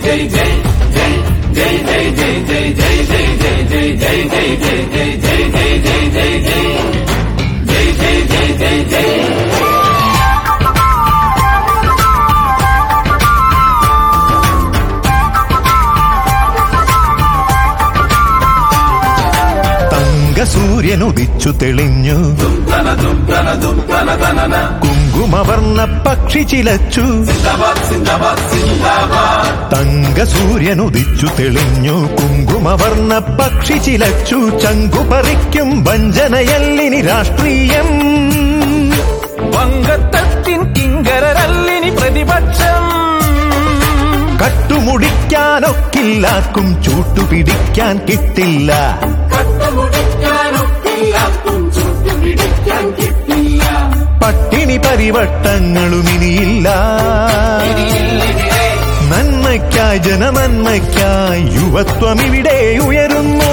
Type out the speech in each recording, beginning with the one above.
സൂര്യനുദിച്ചു തെളിഞ്ഞു, കുങ്കുമവർണ്ണ പക്ഷി ചിലച്ചു. തങ്ക സൂര്യനുദിച്ചു തെളിഞ്ഞു, കുങ്കുമവർണ്ണ പക്ഷി ചിലച്ചു. ചങ്കുപറിക്കും വഞ്ചനയല്ലിനി രാഷ്ട്രീയം, വങ്കത്തത്തിൻ കിങ്കരരല്ലിനി പ്രതിപക്ഷം. കട്ടുമുടിക്കാനൊക്കില്ലാക്കും ചൂട്ടുപിടിക്കാൻ കിട്ടില്ല, പട്ടിണി പരിവട്ടങ്ങളും ഇനിയില്ല. നന്മയ്ക്കായി ജനനന്മയ്ക്കായി യുവത്വം ഇവിടെ ഉയരുന്നു.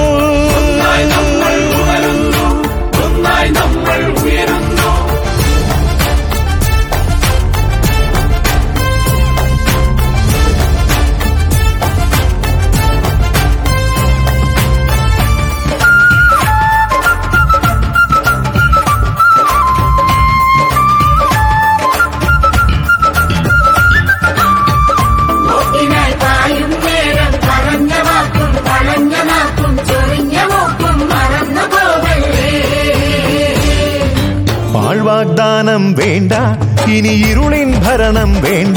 വാഗ്ദാനം വേണ്ട, ഇനി ഇരുളിൻ ഭരണം വേണ്ട.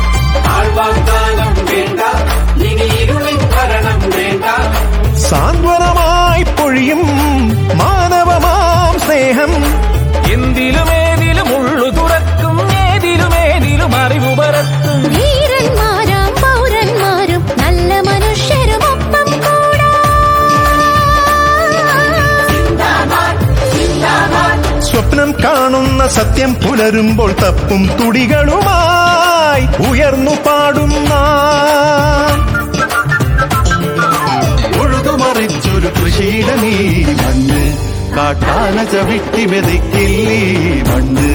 സാന്ത്വനമായി പൊഴിയും മാനവമാം സ്നേഹം. എന്തിലുമേതിലും ഉള്ളു തുറക്കും, ഏതിലുമേതിലും അറിവ് പരത്തും. ധീരന്മാരാം പൗരന്മാരും നല്ല മനുഷ്യരുമൊപ്പം കൂടാ. സ്വപ്നം കാണുന്ന സത്യം പുലരുമ്പോൾ തപ്പും തുടികളുമായി ഉയർന്നു പാടുന്ന ഉഴുതുമറിച്ചൊരു കൃഷിയിടമീ മണ്ണ്, കാട്ടാന ചവിട്ടി മെതിക്കില്ലീ മണ്ണ്.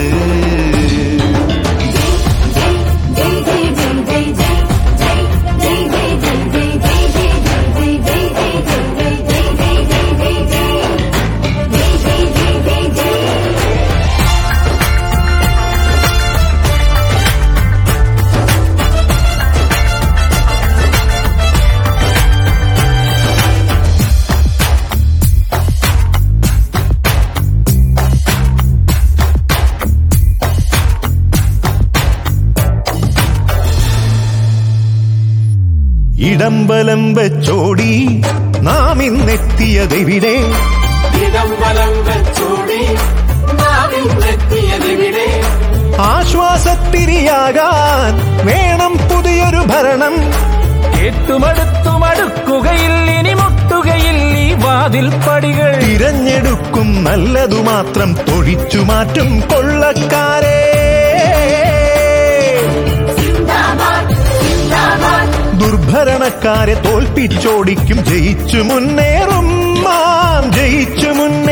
ഇടംബലം വെച്ചോടി നാം ഇന്നെത്തിയതെവിടെ? ആശ്വാസത്തിരിയാകാൻ വേണം പുതിയൊരു ഭരണം. കേട്ടുമടുത്തുമടുക്കുകയിൽ ഇനി മുട്ടുകയില്ലീ വാതിൽ പടികൾ. തിരഞ്ഞെടുക്കും നല്ലതു മാത്രം തൊഴിച്ചു മാറ്റും കൊള്ളക്കാരെ. ദുർഭരണക്കാരെ തോൽപ്പിച്ചോടിക്കും, ജയിച്ചു മുന്നേറും മാം ജയിച്ചു മുന്നേറും.